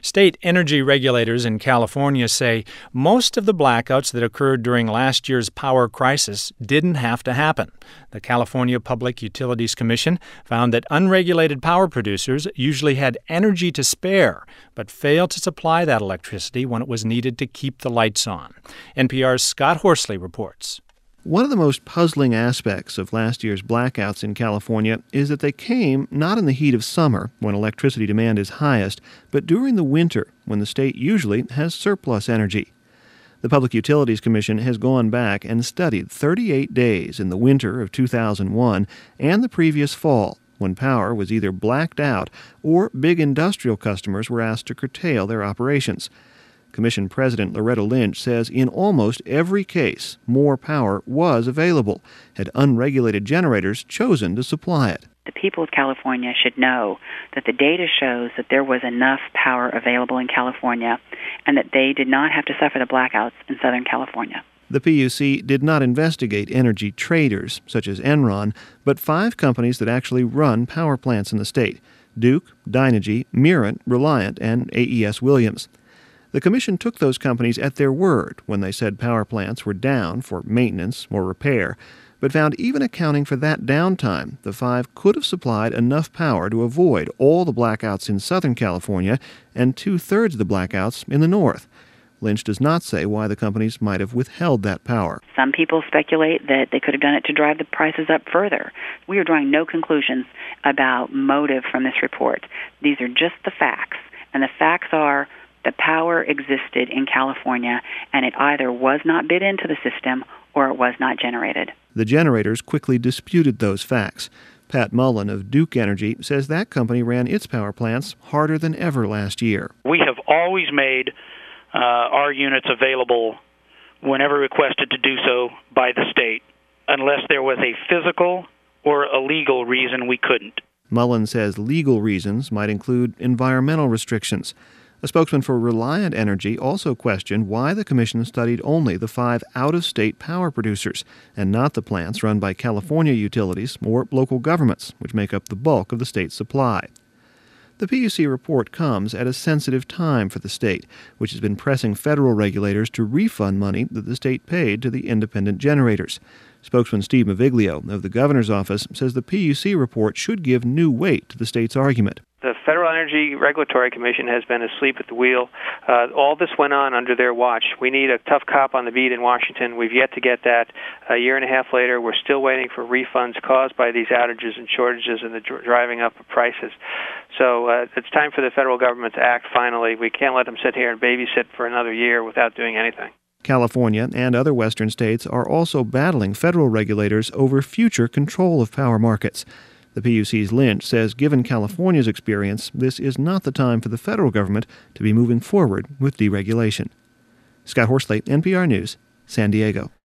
State energy regulators in California say most of the blackouts that occurred during last year's power crisis didn't have to happen. The California Public Utilities Commission found that unregulated power producers usually had energy to spare, but failed to supply that electricity when it was needed to keep the lights on. NPR's Scott Horsley reports. One of the most puzzling aspects of last year's blackouts in California is that they came not in the heat of summer, when electricity demand is highest, but during the winter, when the state usually has surplus energy. The Public Utilities Commission has gone back and studied 38 days in the winter of 2001 and the previous fall, when power was either blacked out or big industrial customers were asked to curtail their operations. Commission President Loretta Lynch says in almost every case, more power was available, had unregulated generators chosen to supply it. The people of California should know that the data shows that there was enough power available in California and that they did not have to suffer the blackouts in Southern California. The PUC did not investigate energy traders, such as Enron, but 5 companies that actually run power plants in the state: Duke, Dynegy, Mirant, Reliant, and AES Williams. The Commission took those companies at their word when they said power plants were down for maintenance or repair, but found even accounting for that downtime, the 5 could have supplied enough power to avoid all the blackouts in Southern California and 2/3 of the blackouts in the north. Lynch does not say why the companies might have withheld that power. Some people speculate that they could have done it to drive the prices up further. We are drawing no conclusions about motive from this report. These are just the facts, and the facts are the power existed in California, and it either was not bid into the system or it was not generated. The generators quickly disputed those facts. Pat Mullen of Duke Energy says that company ran its power plants harder than ever last year. We have always made our units available whenever requested to do so by the state, unless there was a physical or a legal reason we couldn't. Mullen says legal reasons might include environmental restrictions. A spokesman for Reliant Energy also questioned why the Commission studied only the 5 out-of-state power producers and not the plants run by California utilities or local governments, which make up the bulk of the state's supply. The PUC report comes at a sensitive time for the state, which has been pressing federal regulators to refund money that the state paid to the independent generators. Spokesman Steve Maviglio of the governor's office says the PUC report should give new weight to the state's argument. The Federal Energy Regulatory Commission has been asleep at the wheel. All this went on under their watch. We need a tough cop on the beat in Washington. We've yet to get that. A year and a half later, we're still waiting for refunds caused by these outages and shortages and the driving up of prices. So it's time for the federal government to act finally. We can't let them sit here and babysit for another year without doing anything. California and other western states are also battling federal regulators over future control of power markets. The PUC's Lynch says given California's experience, this is not the time for the federal government to be moving forward with deregulation. Scott Horsley, NPR News, San Diego.